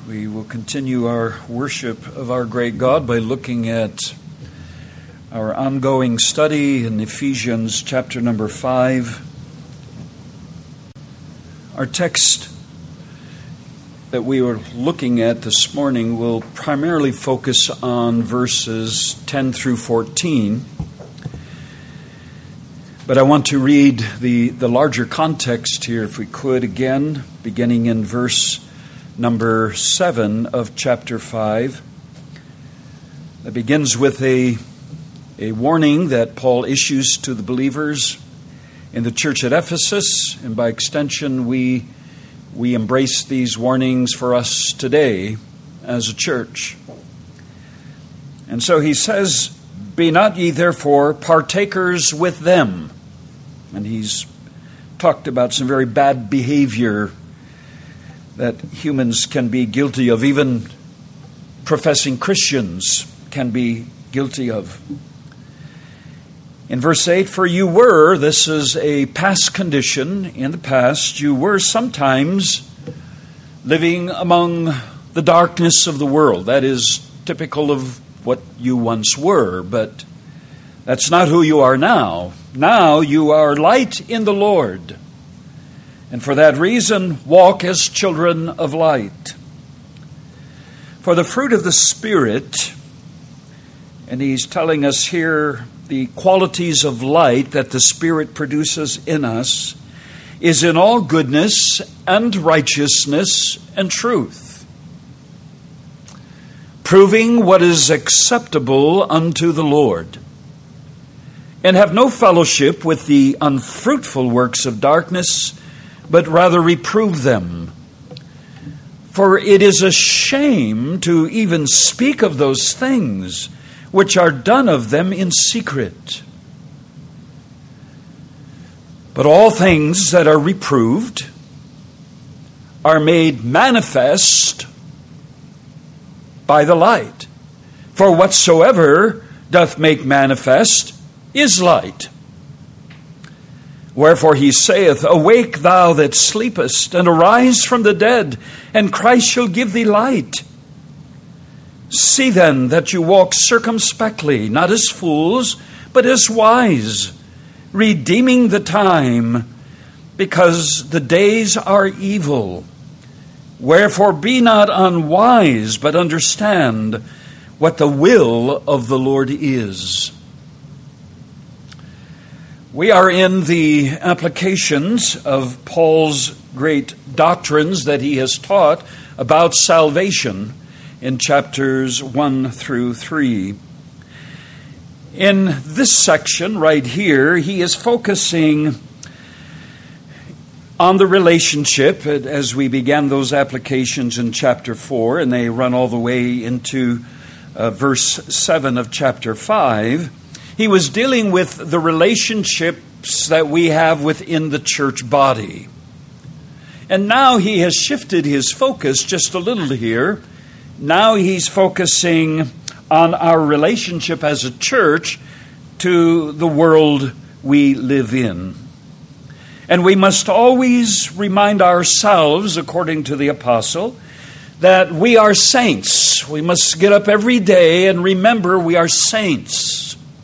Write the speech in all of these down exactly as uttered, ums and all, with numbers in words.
We will continue our worship of our great God by looking at our ongoing study in Ephesians chapter number five. Our text that we were looking at this morning will primarily focus on verses ten through fourteen. But I want to read the, the larger context here, if we could, again, beginning in verse number seven of chapter five. That begins with a, a warning that Paul issues to the believers in the church at Ephesus, and by extension we, we embrace these warnings for us today as a church. And so he says, "Be not ye therefore partakers with them." And he's talked about some very bad behavior that humans can be guilty of, even professing Christians can be guilty of. In verse eight, "For you were," this is a past condition, in the past, "you were sometimes living among the darkness of the world." That is typical of what you once were, but that's not who you are now. Now you are light in the Lord. And for that reason, walk as children of light. For the fruit of the Spirit, and he's telling us here the qualities of light that the Spirit produces in us, is in all goodness and righteousness and truth, proving what is acceptable unto the Lord. And have no fellowship with the unfruitful works of darkness, but rather reprove them. For it is a shame to even speak of those things which are done of them in secret. But all things that are reproved are made manifest by the light. For whatsoever doth make manifest is light. Wherefore he saith, Awake thou that sleepest, and arise from the dead, and Christ shall give thee light. See then that you walk circumspectly, not as fools, but as wise, redeeming the time, because the days are evil. Wherefore be not unwise, but understand what the will of the Lord is. We are in the applications of Paul's great doctrines that he has taught about salvation in chapters one through three. In this section right here, he is focusing on the relationship, as we began those applications in chapter four, and they run all the way into uh, verse seven of chapter five. He was dealing with the relationships that we have within the church body. And now he has shifted his focus just a little here. Now he's focusing on our relationship as a church to the world we live in. And we must always remind ourselves, according to the apostle, that we are saints. We must get up every day and remember we are saints.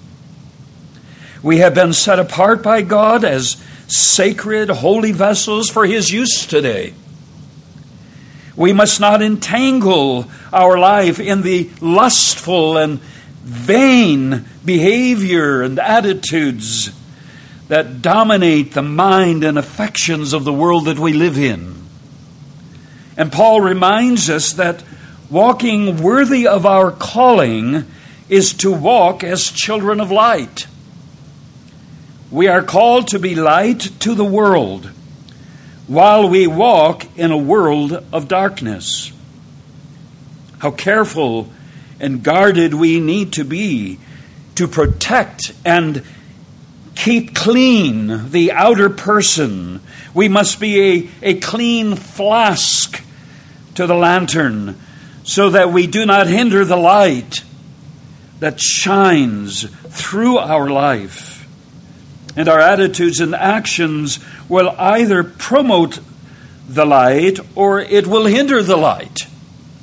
We have been set apart by God as sacred, holy vessels for His use today. We must not entangle our life in the lustful and vain behavior and attitudes that dominate the mind and affections of the world that we live in. And Paul reminds us that walking worthy of our calling is to walk as children of light. We are called to be light to the world while we walk in a world of darkness. How careful and guarded we need to be to protect and keep clean the outer person. We must be a, a clean flask to the lantern so that we do not hinder the light that shines through our life. And our attitudes and actions will either promote the light or it will hinder the light.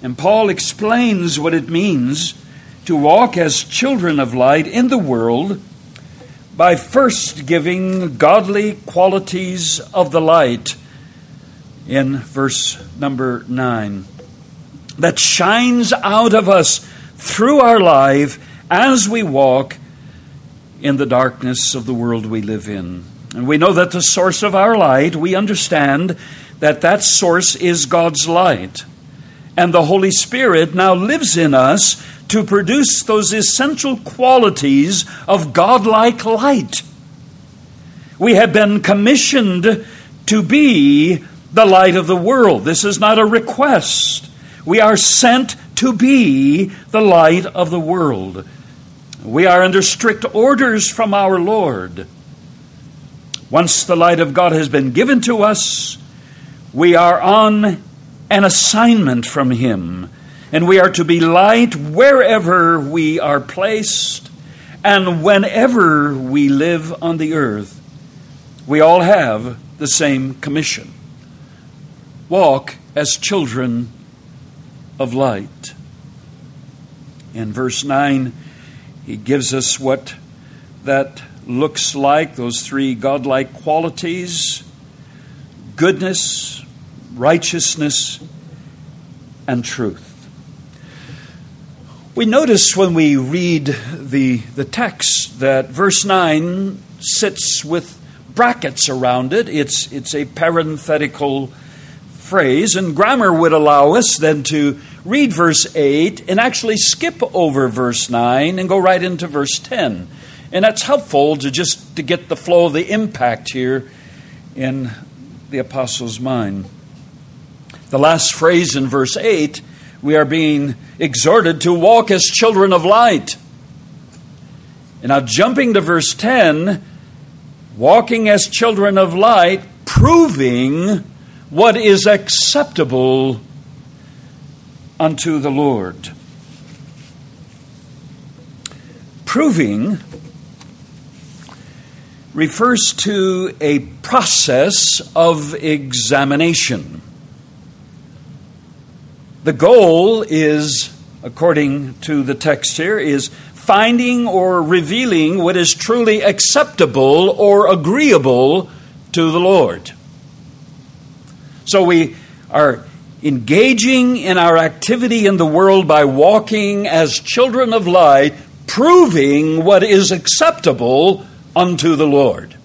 And Paul explains what it means to walk as children of light in the world by first giving godly qualities of the light in verse number nine, that shines out of us through our life as we walk in the darkness of the world we live in. And we know that the source of our light, we understand that that source is God's light. And the Holy Spirit now lives in us to produce those essential qualities of godlike light. We have been commissioned to be the light of the world. This is not a request. We are sent to be the light of the world. We are under strict orders from our Lord. Once the light of God has been given to us, we are on an assignment from Him, and we are to be light wherever we are placed and whenever we live on the earth. We all have the same commission. Walk as children of light. In verse nine, he gives us what that looks like, those three godlike qualities: goodness, righteousness, and truth. We notice when we read the, the text that verse nine sits with brackets around it. It's, it's a parenthetical phrase, and grammar would allow us then to read verse eight and actually skip over verse nine and go right into verse ten. And that's helpful to just to get the flow of the impact here in the apostle's mind. The last phrase in verse eight, we are being exhorted to walk as children of light. And now jumping to verse ten, walking as children of light, proving what is acceptable unto the Lord. Proving refers to a process of examination. The goal is, according to the text here, is finding or revealing what is truly acceptable or agreeable to the Lord. So we are engaging in our activity in the world by walking as children of light, proving what is acceptable unto the Lord.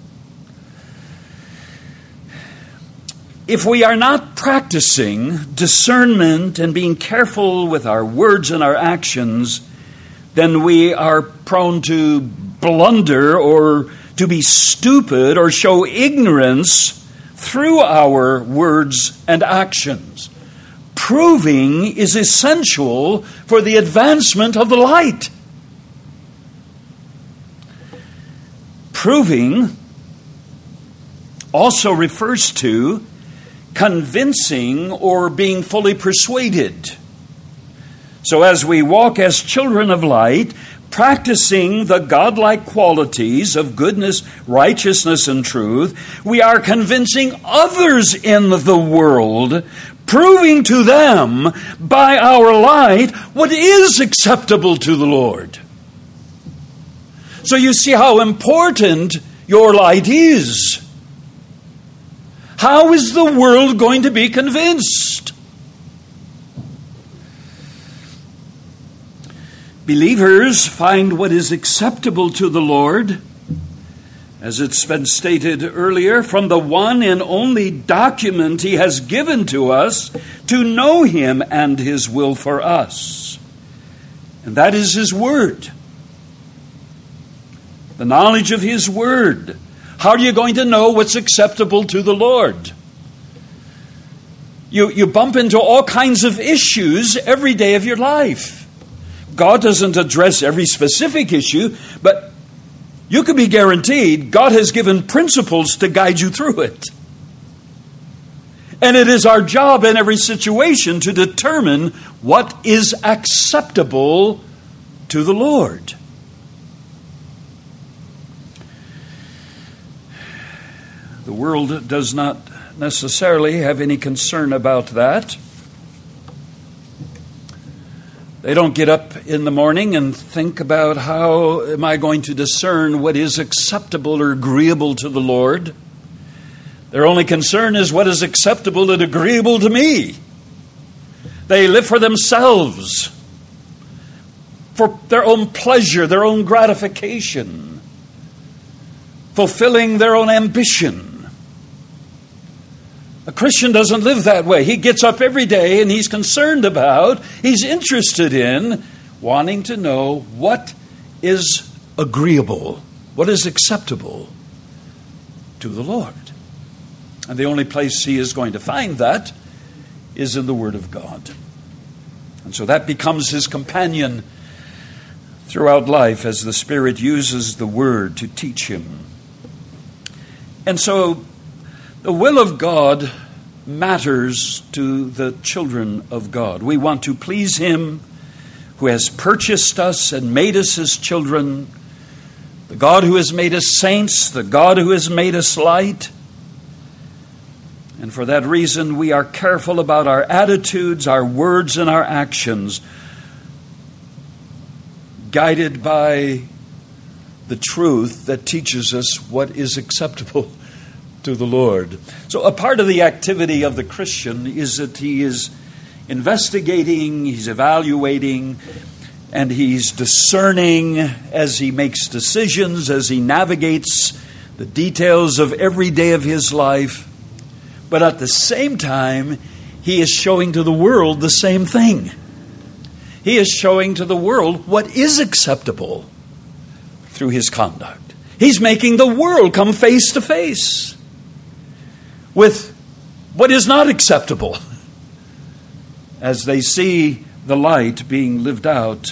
If we are not practicing discernment and being careful with our words and our actions, then we are prone to blunder or to be stupid or show ignorance through our words and actions. Proving is essential for the advancement of the light. Proving also refers to convincing or being fully persuaded. So as we walk as children of light, practicing the godlike qualities of goodness, righteousness, and truth, we are convincing others in the world, proving to them by our light what is acceptable to the Lord. So you see how important your light is. How is the world going to be convinced? Believers find what is acceptable to the Lord, as it's been stated earlier, from the one and only document He has given to us to know Him and His will for us. And that is His Word. The knowledge of His Word. How are you going to know what's acceptable to the Lord? You, you bump into all kinds of issues every day of your life. God doesn't address every specific issue, but you can be guaranteed God has given principles to guide you through it. And it is our job in every situation to determine what is acceptable to the Lord. The world does not necessarily have any concern about that. They don't get up in the morning and think about how am I going to discern what is acceptable or agreeable to the Lord. Their only concern is what is acceptable and agreeable to me. They live for themselves, for their own pleasure, their own gratification, fulfilling their own ambition. A Christian doesn't live that way. He gets up every day and he's concerned about, he's interested in, wanting to know what is agreeable, what is acceptable to the Lord. And the only place he is going to find that is in the Word of God. And so that becomes his companion throughout life as the Spirit uses the Word to teach him. And so the will of God matters to the children of God. We want to please Him who has purchased us and made us His children, the God who has made us saints, the God who has made us light. And for that reason, we are careful about our attitudes, our words, and our actions, guided by the truth that teaches us what is acceptable to the Lord. So a part of the activity of the Christian is that he is investigating, he's evaluating, and he's discerning as he makes decisions, as he navigates the details of every day of his life. But at the same time, he is showing to the world the same thing. He is showing to the world what is acceptable through his conduct. He's making the world come face to face with what is not acceptable as they see the light being lived out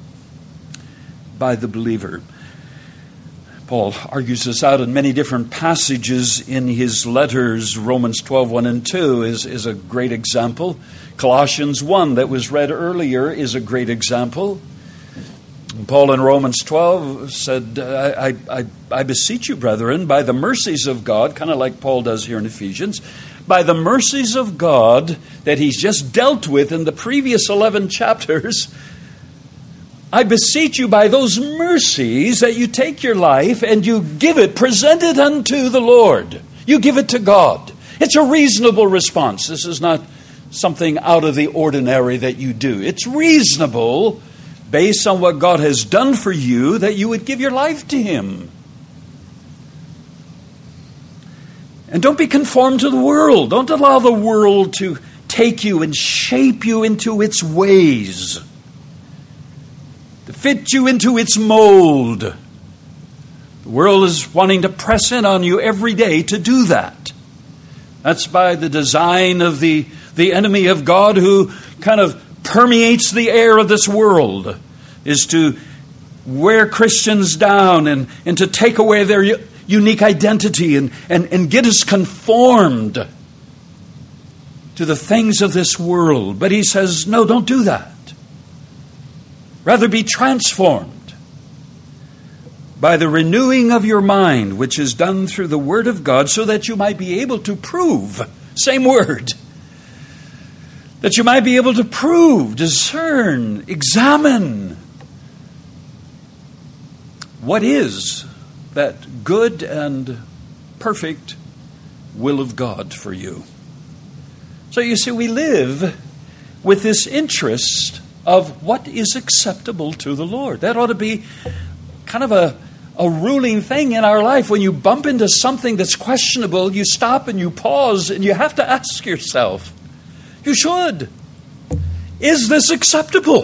by the believer. Paul argues this out in many different passages in his letters. Romans twelve, one and two is, is a great example. Colossians one that was read earlier is a great example. And Paul in Romans twelve said, I, I, I beseech you, brethren, by the mercies of God, kind of like Paul does here in Ephesians, by the mercies of God that he's just dealt with in the previous eleven chapters, I beseech you by those mercies that you take your life and you give it, present it unto the Lord. You give it to God. It's a reasonable response. This is not something out of the ordinary that you do. It's reasonable based on what God has done for you that you would give your life to Him. And don't be conformed to the world. Don't allow the world to take you and shape you into its ways, to fit you into its mold. The world is wanting to press in on you every day to do that. That's by the design of the, the enemy of God who kind of permeates the air of this world, is to wear Christians down and, and to take away their u- unique identity and, and, and get us conformed to the things of this world. But he says, no, don't do that. Rather be transformed by the renewing of your mind, which is done through the Word of God, so that you might be able to prove, same word, that you might be able to prove, discern, examine what is that good and perfect will of God for you. So you see, we live with this interest of what is acceptable to the Lord. That ought to be kind of a, a ruling thing in our life. When you bump into something that's questionable, you stop and you pause and you have to ask yourself, you should, is this acceptable?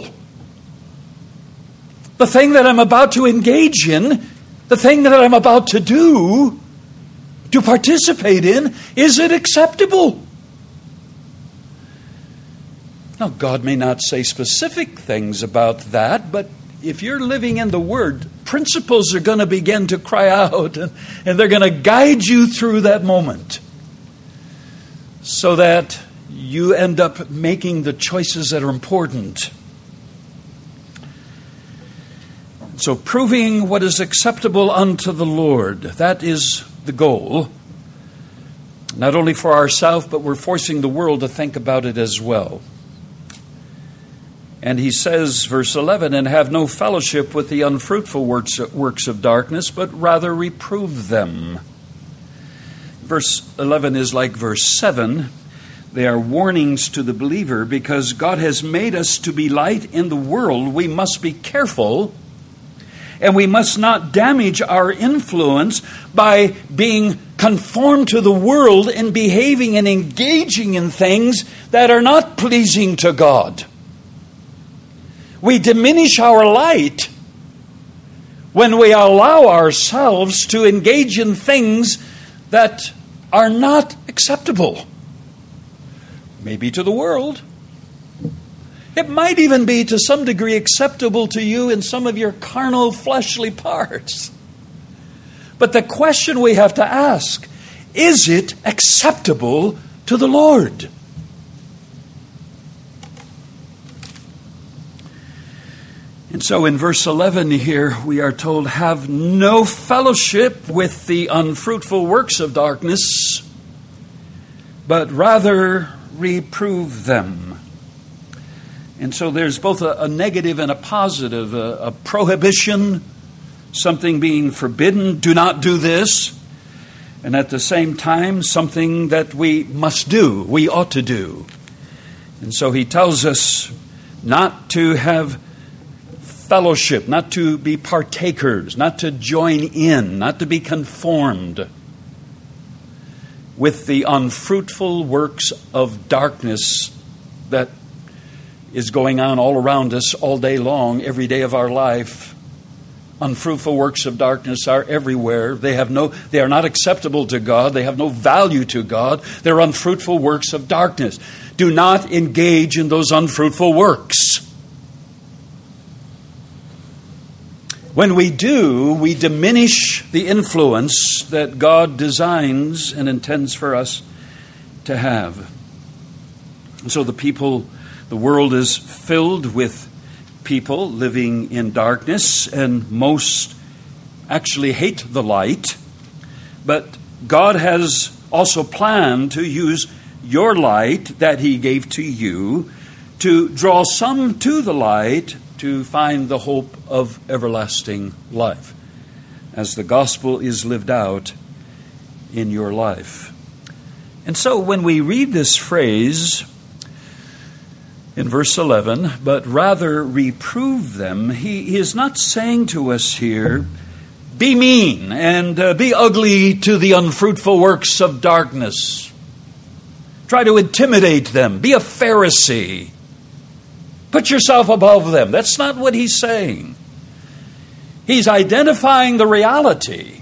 The thing that I'm about to engage in, the thing that I'm about to do, to participate in, is it acceptable? Now, God may not say specific things about that, but if you're living in the Word, principles are going to begin to cry out, and, and they're going to guide you through that moment so that you end up making the choices that are important. So proving what is acceptable unto the Lord, that is the goal. Not only for ourselves, but we're forcing the world to think about it as well. And he says, verse eleven, and have no fellowship with the unfruitful works, works of darkness, but rather reprove them. Verse eleven is like verse seven. They are warnings to the believer because God has made us to be light in the world. We must be careful, and we must not damage our influence by being conformed to the world and behaving and engaging in things that are not pleasing to God. We diminish our light when we allow ourselves to engage in things that are not acceptable. Maybe to the world. It might even be to some degree acceptable to you in some of your carnal, fleshly parts. But the question we have to ask, is it acceptable to the Lord? And so in verse eleven here, we are told, have no fellowship with the unfruitful works of darkness, but rather reprove them. And so there's both a, a negative and a positive, a, a prohibition, something being forbidden, do not do this, and at the same time, something that we must do, we ought to do. And so he tells us not to have fellowship, not to be partakers, not to join in, not to be conformed with the unfruitful works of darkness that is going on all around us all day long, every day of our life. Unfruitful works of darkness are everywhere. They have no, they are not acceptable to God. They have no value to God. They're unfruitful works of darkness. Do not engage in those unfruitful works. When we do, we diminish the influence that God designs and intends for us to have. And so the people, the world is filled with people living in darkness, and most actually hate the light. But God has also planned to use your light that He gave to you to draw some to the light to find the hope of everlasting life as the gospel is lived out in your life. And so when we read this phrase in verse eleven, but rather reprove them, he, he is not saying to us here, be mean and uh, be ugly to the unfruitful works of darkness. Try to intimidate them. Be a Pharisee. Put yourself above them. That's not what he's saying. He's identifying the reality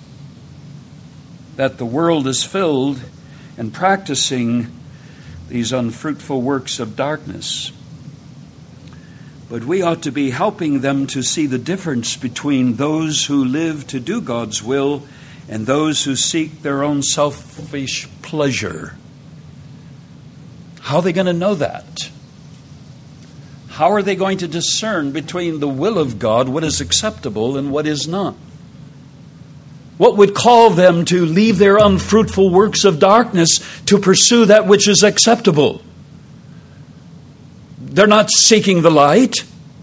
that the world is filled and practicing these unfruitful works of darkness. But we ought to be helping them to see the difference between those who live to do God's will and those who seek their own selfish pleasure. How are they going to know that? How are they going to discern between the will of God, what is acceptable and what is not? What would call them to leave their unfruitful works of darkness to pursue that which is acceptable? They're not seeking the light.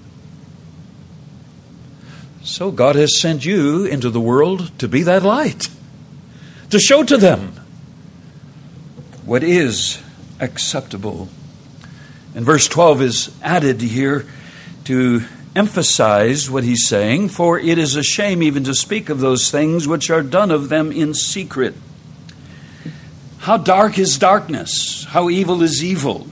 So God has sent you into the world to be that light, to show to them what is acceptable. And verse twelve is added here to emphasize what he's saying, for it is a shame even to speak of those things which are done of them in secret. How dark is darkness? How evil is evil?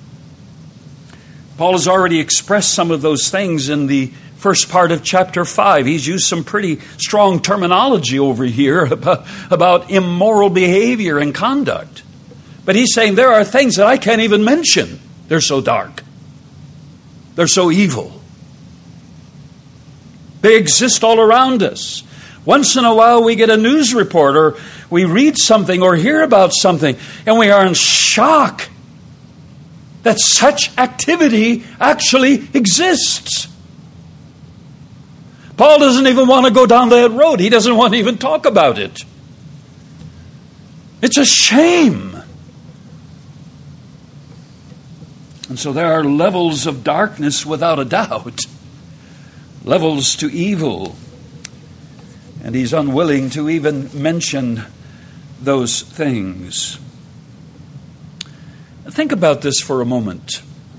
Paul has already expressed some of those things in the first part of chapter five. He's used some pretty strong terminology over here about, about immoral behavior and conduct. But he's saying there are things that I can't even mention. They're so dark. They're so evil. They exist all around us. Once in a while we get a news report or we read something or hear about something and we are in shock that such activity actually exists. Paul doesn't even want to go down that road. He doesn't want to even talk about it. It's a shame. And so there are levels of darkness without a doubt, levels to evil. And he's unwilling to even mention those things. Think about this for a moment.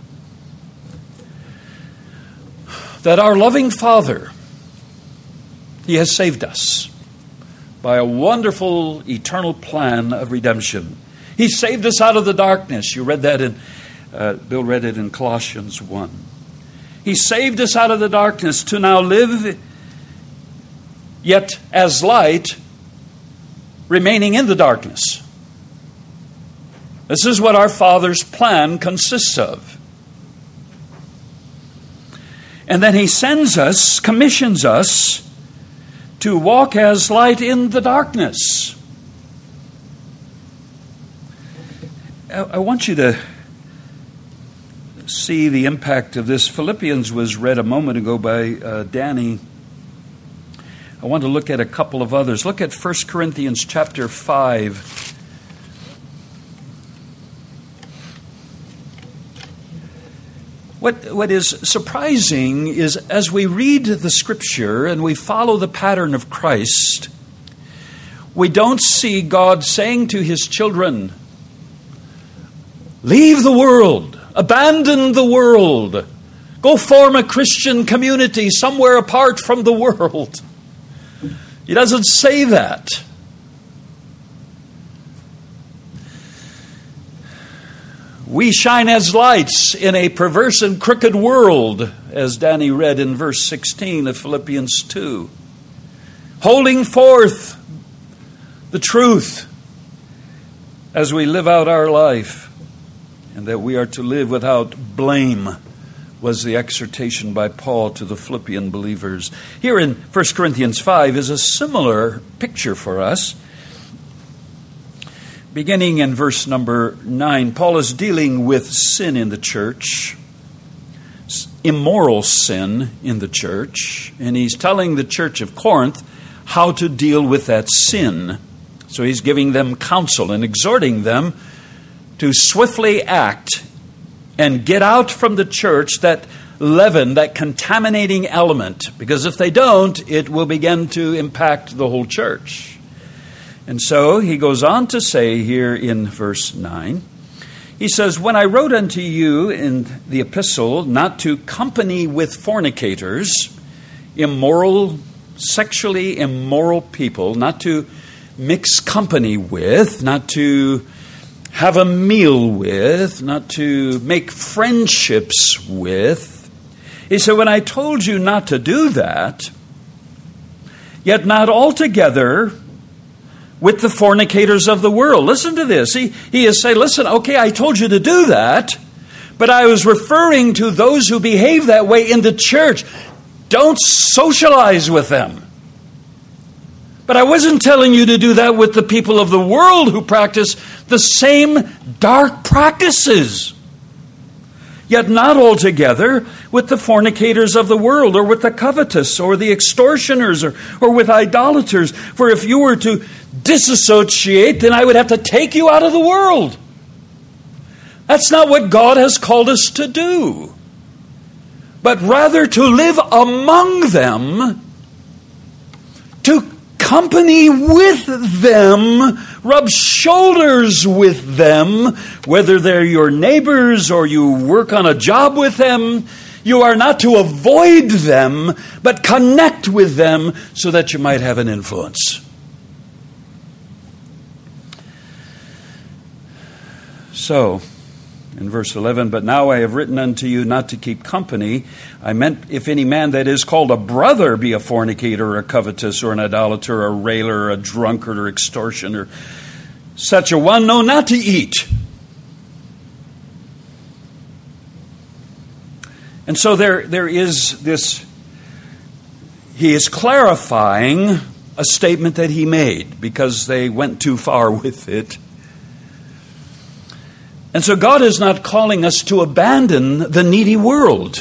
That our loving Father, He has saved us by a wonderful eternal plan of redemption. He saved us out of the darkness. You read that in, uh, Bill read it in Colossians one. He saved us out of the darkness to now live yet as light, remaining in the darkness. This is what our Father's plan consists of. And then He sends us, commissions us, to walk as light in the darkness. I want you to see the impact of this. Philippians was read a moment ago by uh, Danny. I want to look at a couple of others. Look at First Corinthians chapter five. What, what is surprising is as we read the Scripture and we follow the pattern of Christ, we don't see God saying to His children, leave the world, abandon the world, go form a Christian community somewhere apart from the world. He doesn't say that. We shine as lights in a perverse and crooked world, as Danny read in verse sixteen of Philippians two. Holding forth the truth as we live out our life, and that we are to live without blame, was the exhortation by Paul to the Philippian believers. Here in First Corinthians five is a similar picture for us. Beginning in verse number nine, Paul is dealing with sin in the church, immoral sin in the church, and he's telling the church of Corinth how to deal with that sin. So he's giving them counsel and exhorting them to swiftly act and get out from the church that leaven, that contaminating element, because if they don't, it will begin to impact the whole church. And so he goes on to say here in verse nine, he says, when I wrote unto you in the epistle not to company with fornicators, immoral, sexually immoral people, not to mix company with, not to have a meal with, not to make friendships with. He said, when I told you not to do that, yet not altogether with the fornicators of the world. Listen to this. He, he is saying, listen, okay, I told you to do that, but I was referring to those who behave that way in the church. Don't socialize with them. But I wasn't telling you to do that with the people of the world who practice the same dark practices. Yet not altogether with the fornicators of the world, or with the covetous, or the extortioners, or, or with idolaters. For if you were to disassociate, then I would have to take you out of the world. That's not what God has called us to do, but rather to live among them, to company with them, rub shoulders with them, whether they're your neighbors or you work on a job with them. You are not to avoid them, but connect with them so that you might have an influence. So, in verse eleven, but now I have written unto you not to keep company. I meant if any man that is called a brother be a fornicator, or a covetous, or an idolater, or a railer, or a drunkard, or extortioner, such a one, no, not to eat. And so there, there is this, he is clarifying a statement that he made because they went too far with it. And so God is not calling us to abandon the needy world.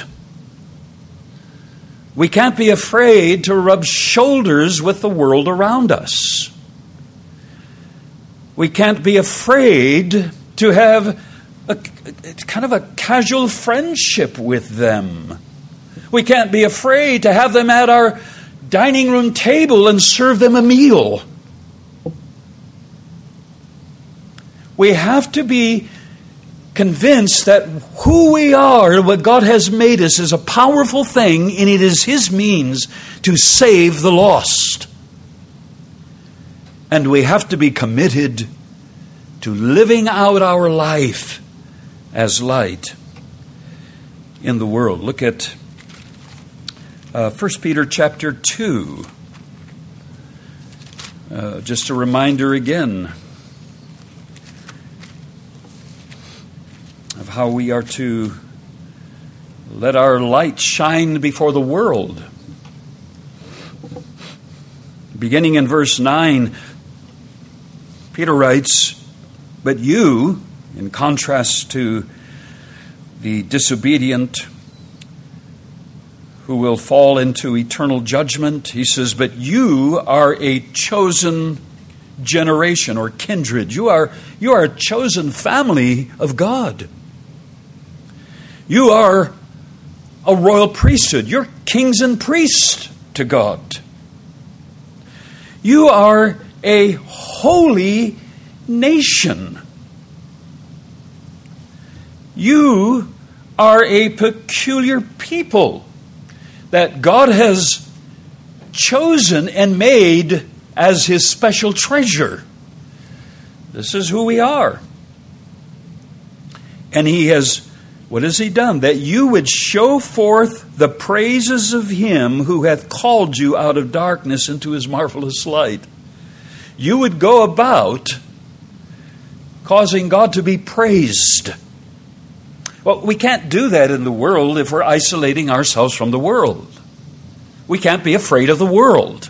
We can't be afraid to rub shoulders with the world around us. We can't be afraid to have a, it's kind of a casual friendship with them. We can't be afraid to have them at our dining room table and serve them a meal. We have to be convinced that who we are and what God has made us is a powerful thing, and it is His means to save the lost. And we have to be committed to living out our life as light in the world. Look at uh, First Peter chapter two. Uh, just a reminder again of how we are to let our light shine before the world. Beginning in verse nine, Peter writes, "But you," in contrast to the disobedient who will fall into eternal judgment, he says, "But you are a chosen generation," or kindred. You are, you are a chosen family of God. You are a royal priesthood. You're kings and priests to God. You are a holy nation. You are a peculiar people that God has chosen and made as His special treasure. This is who we are. And He has, what has He done? That you would show forth the praises of Him who hath called you out of darkness into His marvelous light. You would go about causing God to be praised. Well, we can't do that in the world if we're isolating ourselves from the world. We can't be afraid of the world.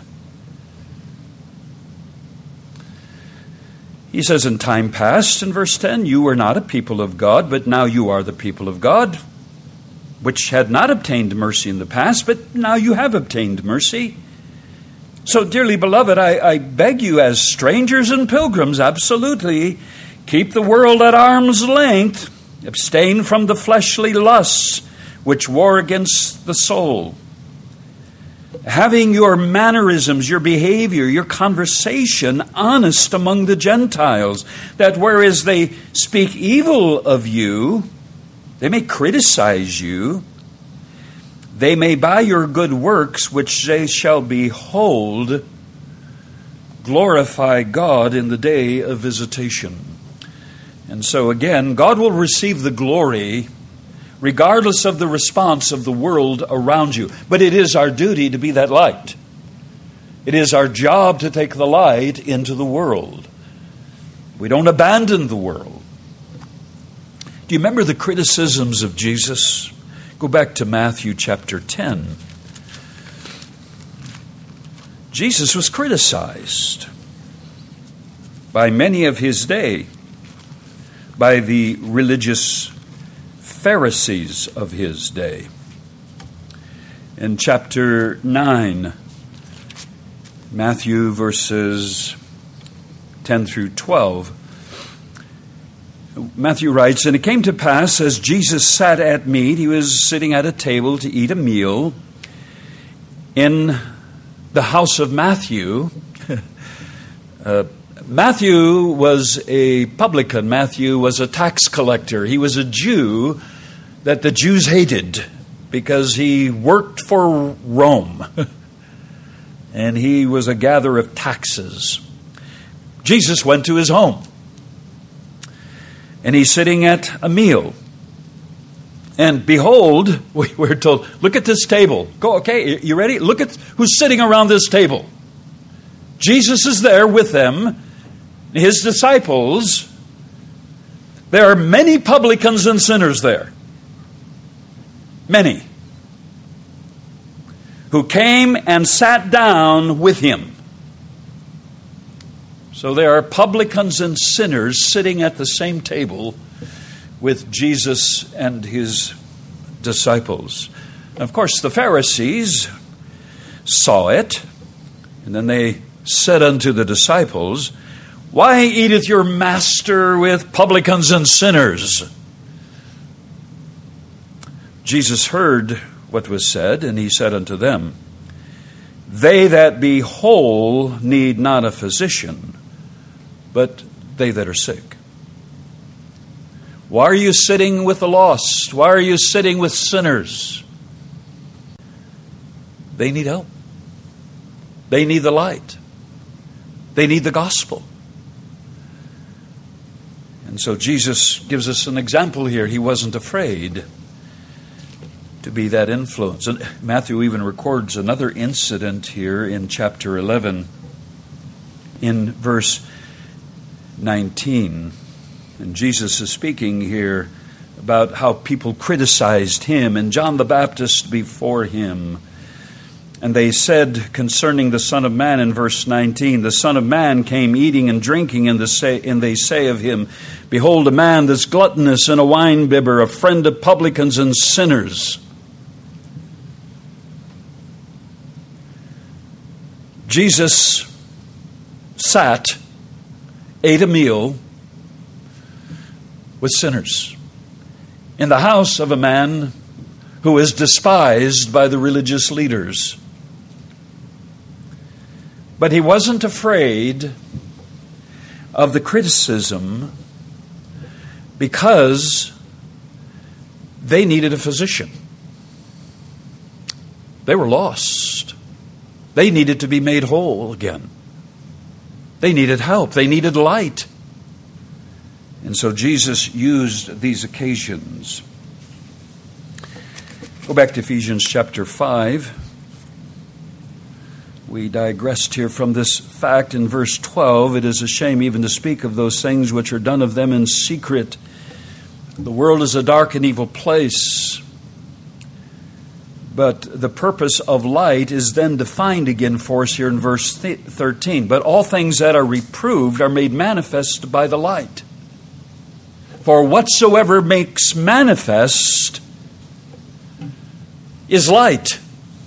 He says, "In time past," in verse ten, "you were not a people of God, but now you are the people of God, which had not obtained mercy in the past, but now you have obtained mercy. So, dearly beloved, I, I beg you as strangers and pilgrims, absolutely, keep the world at arm's length. Abstain from the fleshly lusts which war against the soul. Having your mannerisms, your behavior, your conversation honest among the Gentiles, that whereas they speak evil of you, they may criticize you, they may by your good works, which they shall behold, glorify God in the day of visitation." And so again, God will receive the glory regardless of the response of the world around you. But it is our duty to be that light. It is our job to take the light into the world. We don't abandon the world. Do you remember the criticisms of Jesus? Go back to Matthew chapter ten. Jesus was criticized by many of His day, by the religious Pharisees of His day. In chapter nine, Matthew verses ten through twelve, Matthew writes, "And it came to pass, as Jesus sat at meat," he was sitting at a table to eat a meal, in the house of Matthew. uh, Matthew was a publican. Matthew was a tax collector. He was a Jew that the Jews hated because he worked for Rome. And he was a gatherer of taxes. Jesus went to his home. And he's sitting at a meal. And behold, we're told, look at this table. Go, okay, you ready? Look at who's sitting around this table. Jesus is there with them. His disciples. There are many publicans and sinners there. Many. Who came and sat down with Him. So there are publicans and sinners sitting at the same table with Jesus and His disciples. And of course, the Pharisees saw it, and then they said unto the disciples, "Why eateth your master with publicans and sinners?" Jesus heard what was said, and he said unto them, They that be whole need not a physician, but they that are sick. Why are you sitting with the lost? Why are you sitting with sinners? They need help. They need the light. They need the gospel. And so Jesus gives us an example here. He wasn't afraid to be that influence. And Matthew even records another incident here in chapter eleven, in verse nineteen. And Jesus is speaking here about how people criticized him and John the Baptist before him. And they said concerning the Son of Man in verse nineteen, The Son of Man came eating and drinking, and, the say, and they say of him, Behold, a man that's gluttonous and a winebibber, a friend of publicans and sinners. Jesus sat, ate a meal with sinners in the house of a man who is despised by the religious leaders. But he wasn't afraid of the criticism because they needed a physician. They were lost. They needed to be made whole again. They needed help. They needed light. And so Jesus used these occasions. Go back to Ephesians chapter five. We digressed here from this fact in verse twelve. It is a shame even to speak of those things which are done of them in secret. The world is a dark and evil place. But the purpose of light is then defined again for us here in verse thirteen. But all things that are reproved are made manifest by the light. For whatsoever makes manifest is light.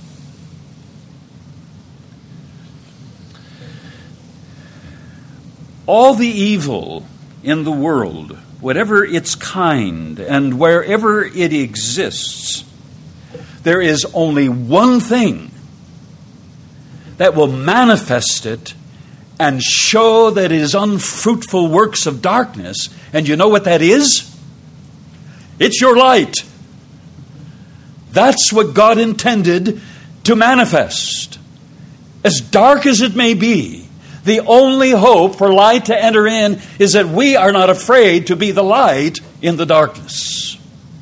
All the evil in the world, whatever its kind and wherever it exists, there is only one thing that will manifest it and show that it is unfruitful works of darkness. And you know what that is? It's your light. That's what God intended to manifest. As dark as it may be, the only hope for light to enter in is that we are not afraid to be the light in the darkness.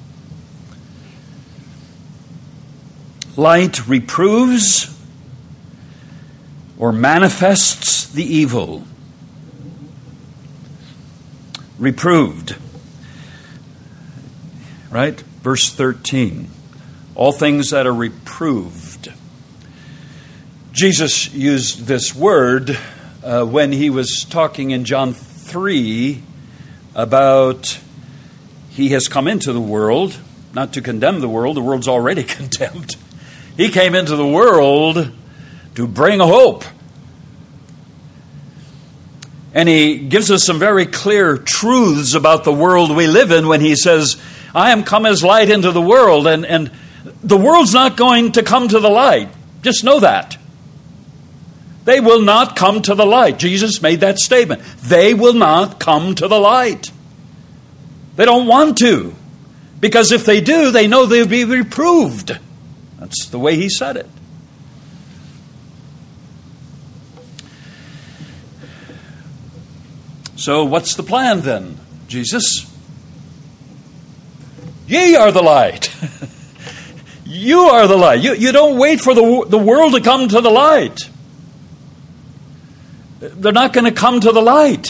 Light reproves or manifests the evil. Reproved. Right? Verse thirteen. All things that are reproved. Jesus used this word uh, when he was talking in John three about he has come into the world, not to condemn the world. The world's already condemned. He came into the world to bring hope. And he gives us some very clear truths about the world we live in when he says, I am come as light into the world. And, and the world's not going to come to the light. Just know that. They will not come to the light. Jesus made that statement. They will not come to the light. They don't want to. Because if they do, they know they'll be reproved. That's the way he said it. So what's the plan then, Jesus? Ye are the light. You are the light. You, you don't wait for the, the world to come to the light. They're not going to come to the light.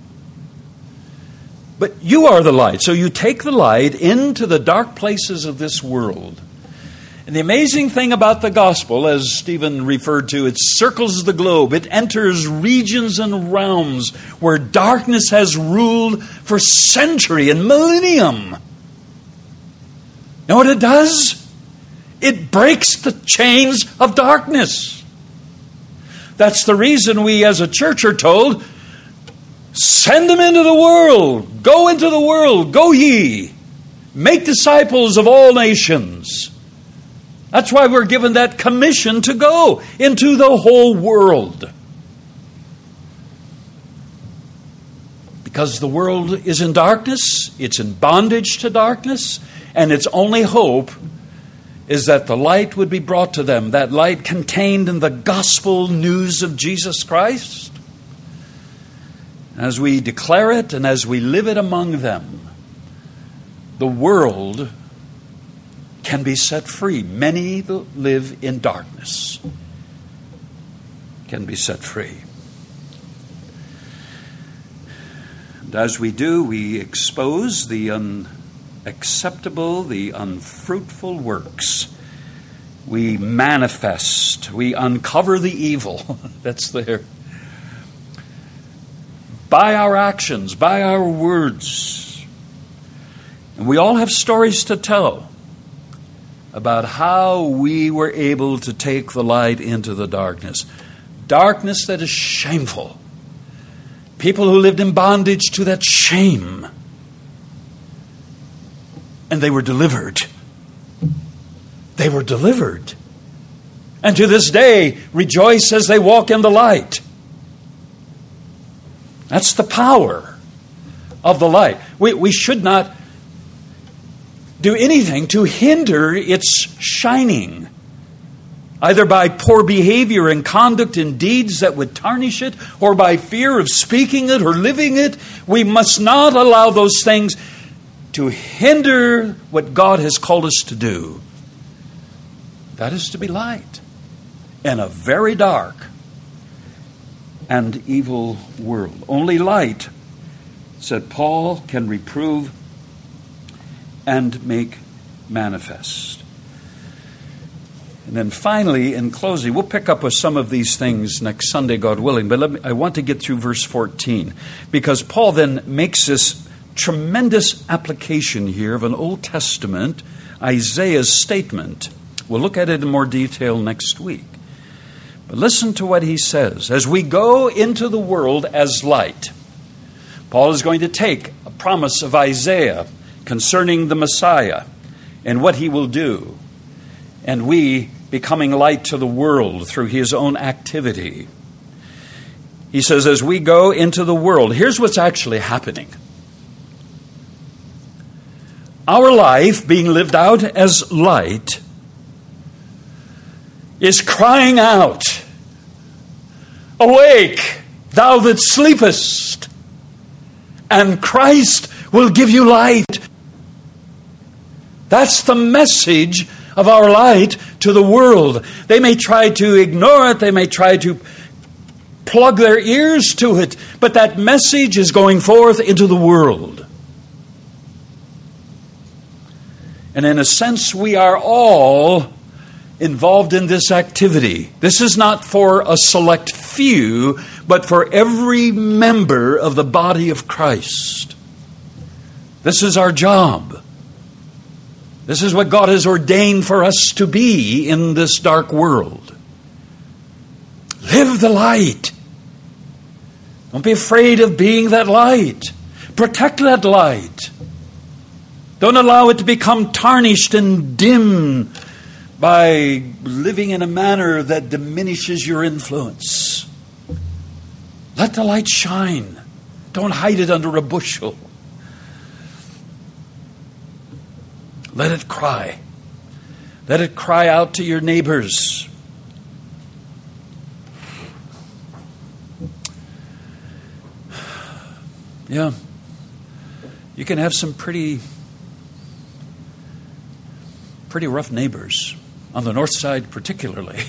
But you are the light. So you take the light into the dark places of this world. And the amazing thing about the gospel, as Stephen referred to, it circles the globe. It enters regions and realms where darkness has ruled for century and millennium. Know what it does? It breaks the chains of darkness. That's the reason we as a church are told, send them into the world. Go into the world. Go ye. Make disciples of all nations. That's why we're given that commission to go into the whole world. Because the world is in darkness, it's in bondage to darkness, and its only hope is that the light would be brought to them, that light contained in the gospel news of Jesus Christ. As we declare it and as we live it among them, the world can be set free. Many that live in darkness can be set free. And as we do, we expose the unacceptable, the unfruitful works. We manifest, we uncover the evil that's there. By our actions, by our words. And we all have stories to tell about how we were able to take the light into the darkness. Darkness that is shameful. People who lived in bondage to that shame. And they were delivered. They were delivered. And to this day, rejoice as they walk in the light. That's the power of the light. We, we should not do anything to hinder its shining, either by poor behavior and conduct and deeds that would tarnish it, or by fear of speaking it or living it. We must not allow those things to hinder what God has called us to do. That is to be light in a very dark and evil world. Only light, said Paul, can reprove and make manifest. And then finally, in closing, we'll pick up with some of these things next Sunday, God willing. But let me, I want to get through verse fourteen, because Paul then makes this tremendous application here of an Old Testament Isaiah's statement. We'll look at it in more detail next week. But listen to what he says. As we go into the world as light, Paul is going to take a promise of Isaiah concerning the Messiah and what he will do, and we becoming light to the world through his own activity. He says, as we go into the world, here's what's actually happening. Our life being lived out as light is crying out, awake, thou that sleepest, and Christ will give you light. That's the message of our light to the world. They may try to ignore it, they may try to plug their ears to it, but that message is going forth into the world. And in a sense, we are all involved in this activity. This is not for a select few, but for every member of the body of Christ. This is our job. This is what God has ordained for us to be in this dark world. Live the light. Don't be afraid of being that light. Protect that light. Don't allow it to become tarnished and dim by living in a manner that diminishes your influence. Let the light shine. Don't hide it under a bushel. Let it cry. Let it cry out to your neighbors. Yeah. You can have some pretty, pretty rough neighbors. On the north side particularly.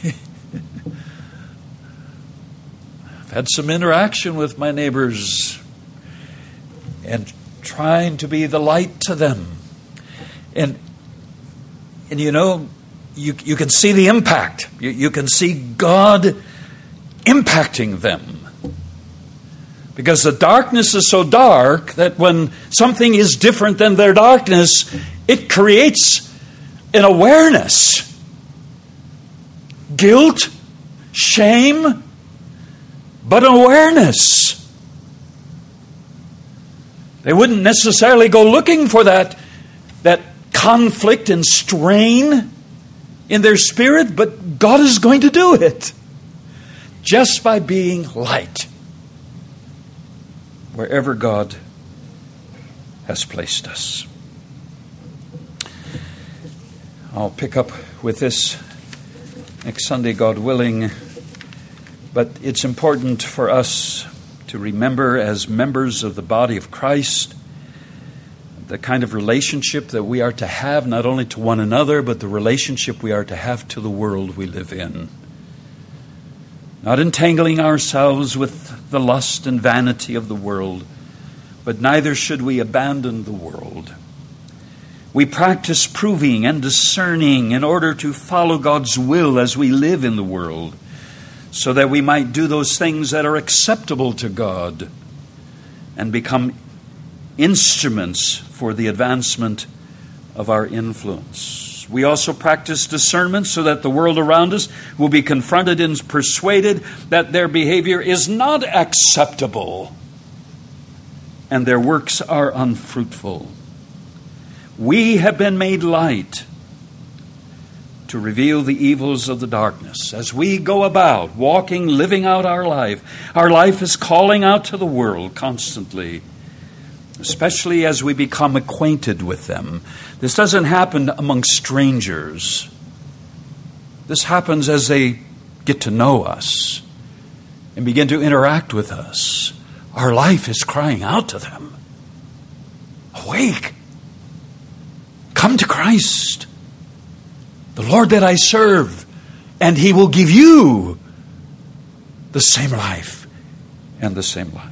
I've had some interaction with my neighbors and trying to be the light to them. And, and you know, you, you can see the impact. You, you can see God impacting them. Because the darkness is so dark that when something is different than their darkness, it creates an awareness. Guilt, shame, but awareness. They wouldn't necessarily go looking for that that conflict and strain in their spirit, but God is going to do it just by being light wherever God has placed us. I'll pick up with this next Sunday, God willing, but it's important for us to remember as members of the body of Christ the kind of relationship that we are to have, not only to one another, but the relationship we are to have to the world we live in. Not entangling ourselves with the lust and vanity of the world, but neither should we abandon the world. We practice proving and discerning in order to follow God's will as we live in the world, so that we might do those things that are acceptable to God and become instruments for the advancement of our influence. We also practice discernment so that the world around us will be confronted and persuaded that their behavior is not acceptable and their works are unfruitful. We have been made light to reveal the evils of the darkness. As we go about, walking, living out our life, our life is calling out to the world constantly, especially as we become acquainted with them. This doesn't happen among strangers. This happens as they get to know us and begin to interact with us. Our life is crying out to them. Awake! Come to Christ, the Lord that I serve, and He will give you the same life and the same light.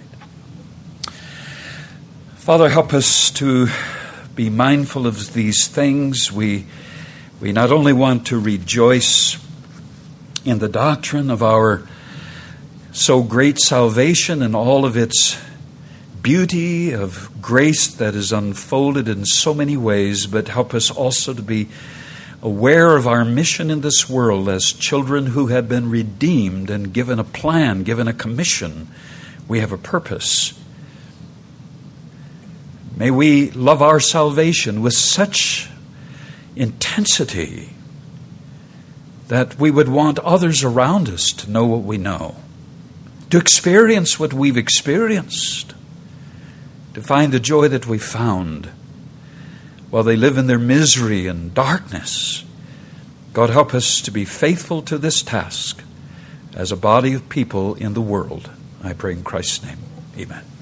Father, help us to be mindful of these things. We, we not only want to rejoice in the doctrine of our so great salvation and all of its beauty of grace that is unfolded in so many ways, but help us also to be aware of our mission in this world as children who have been redeemed and given a plan, given a commission. We have a purpose. May we love our salvation with such intensity that we would want others around us to know what we know, to experience what we've experienced, to find the joy that we found while they live in their misery and darkness. God, help us to be faithful to this task as a body of people in the world. I pray in Christ's name. Amen.